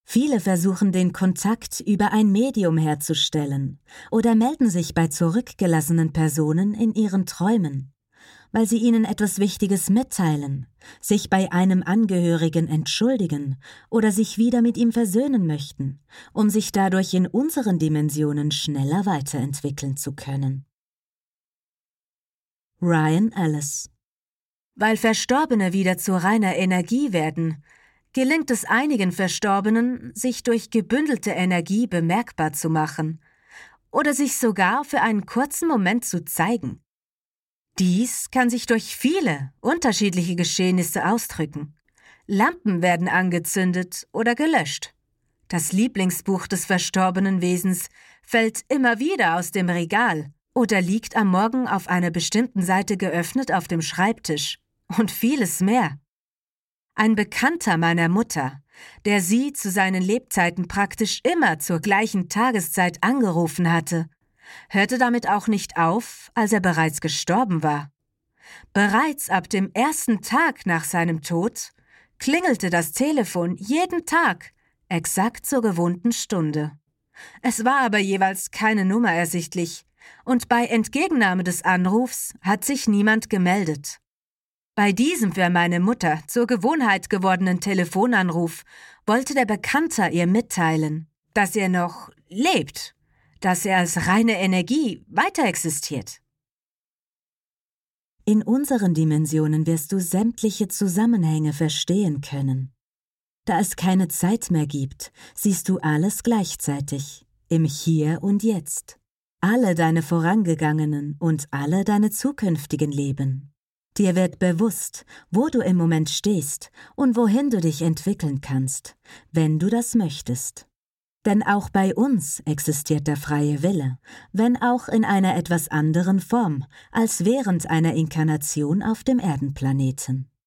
Viele versuchen den Kontakt über ein Medium herzustellen oder melden sich bei zurückgelassenen Personen in ihren Träumen, weil sie ihnen etwas Wichtiges mitteilen, sich bei einem Angehörigen entschuldigen oder sich wieder mit ihm versöhnen möchten, um sich dadurch in unseren Dimensionen schneller weiterentwickeln zu können. Ryan Ellis. Weil Verstorbene wieder zu reiner Energie werden, gelingt es einigen Verstorbenen, sich durch gebündelte Energie bemerkbar zu machen oder sich sogar für einen kurzen Moment zu zeigen. Dies kann sich durch viele unterschiedliche Geschehnisse ausdrücken. Lampen werden angezündet oder gelöscht. Das Lieblingsbuch des verstorbenen Wesens fällt immer wieder aus dem Regal oder liegt am Morgen auf einer bestimmten Seite geöffnet auf dem Schreibtisch und vieles mehr. Ein Bekannter meiner Mutter, der sie zu seinen Lebzeiten praktisch immer zur gleichen Tageszeit angerufen hatte, hörte damit auch nicht auf, als er bereits gestorben war. Bereits ab dem ersten Tag nach seinem Tod klingelte das Telefon jeden Tag, exakt zur gewohnten Stunde. Es war aber jeweils keine Nummer ersichtlich, und bei Entgegennahme des Anrufs hat sich niemand gemeldet. Bei diesem für meine Mutter zur Gewohnheit gewordenen Telefonanruf wollte der Bekannte ihr mitteilen, dass er noch lebt, dass er als reine Energie weiter existiert. In unseren Dimensionen wirst du sämtliche Zusammenhänge verstehen können. Da es keine Zeit mehr gibt, siehst du alles gleichzeitig, im Hier und Jetzt. Alle deine vorangegangenen und alle deine zukünftigen Leben. Dir wird bewusst, wo du im Moment stehst und wohin du dich entwickeln kannst, wenn du das möchtest. Denn auch bei uns existiert der freie Wille, wenn auch in einer etwas anderen Form als während einer Inkarnation auf dem Erdenplaneten.